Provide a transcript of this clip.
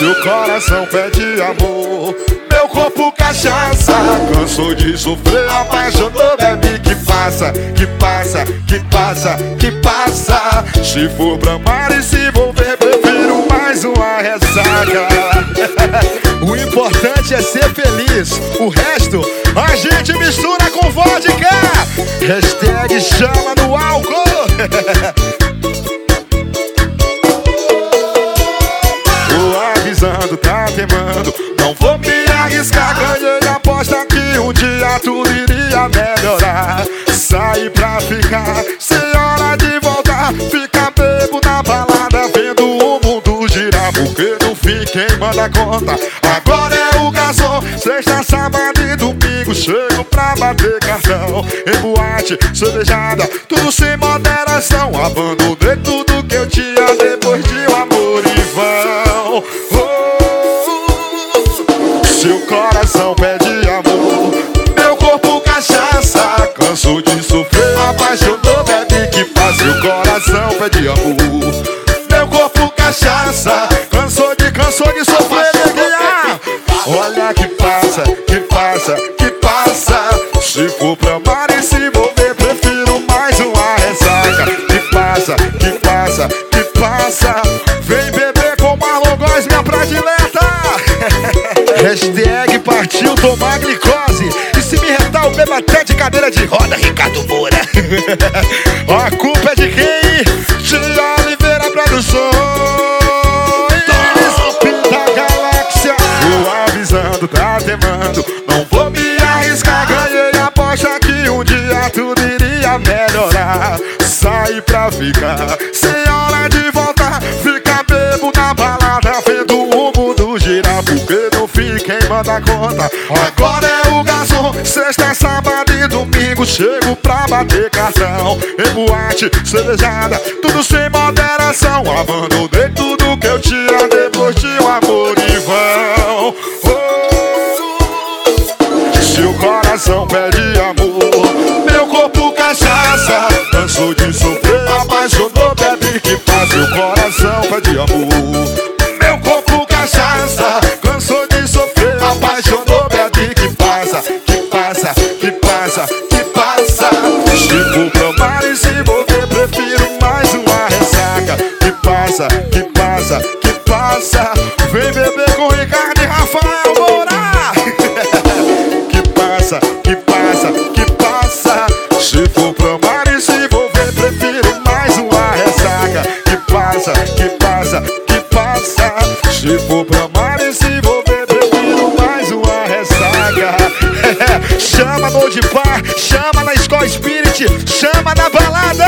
Seu coração pede amor, meu corpo cachaça. Cansou de sofrer, apaixonou, bebe que passa, que passa, que passa, que passa. Se for pra amar e se envolver, prefiro mais uma ressaca. O importante é ser feliz, o resto a gente mistura com vodka. Hashtag chama no álcool. Tô avisando, tá queimando, não vou me arriscar. Ganhei a aposta que um dia tudo iria melhorar. Saí pra ficar, sem hora de voltar. Fica bebo na balada, vendo o mundo girar. Porque no fim quem manda conta agora é o garçom. Sexta, sábado e domingo chego pra bater cartão. Em boate, cervejada, tudo sem moderação. Abandonei tudo que eu tinha depois de um amor em vão. Seu coração pede amor, meu corpo cachaça. Cansou de sofrer, apaixonou, bebe que passa. Seu coração pede amor, meu corpo cachaça. Cansou de sofrer, neguinha. Olha que passa, que passa, que passa. Se for pra amar e se envolver, prefiro mais uma ressaca. Que passa, que passa, que passa. Vem beber com Marlon Góes, minha predileta. Hashtag partiu tomar glicose. E se me retar, eu bebo até de cadeira de roda, Ricardo Moura. A culpa é de quem? Tia Oliveira Produções da Galáxia. Tô avisando, tá temando, não vou me arriscar. Ganhei a aposta que um dia tudo iria melhorar. Saí pra ficar, sem hora de voltar. Fica bebo na balada, vendo o mundo girar. Porque no fim quem manda conta agora é o garçom. Sexta, sábado e domingo chego pra bater cartão. Em boate, cervejada, tudo sem moderação. Abandonei tudo que eu tinha depois de um amor em vão. Seu coração pede amor, meu corpo cachaça. Cansou de sofrer, apaixonou, bebe que passa. Seu coração pede amor, meu corpo cachaça. Cansou de sofrer, apaixonou, bebe que passa, que passa, que passa, que passa. Se for pra amar e se envolver, prefiro mais uma ressaca. Que passa, que passa, que passa. Vem beber com Ricardo e Rafael Moura. Que passa, que passa, que passa. Se for pra amar e se envolver, prefiro mais uma ressaca. Que passa, que passa, que passa. Se for pra amar e se envolver, prefiro mais uma ressaca. Chama no de par, chama na Escola Spirit, chama na balada.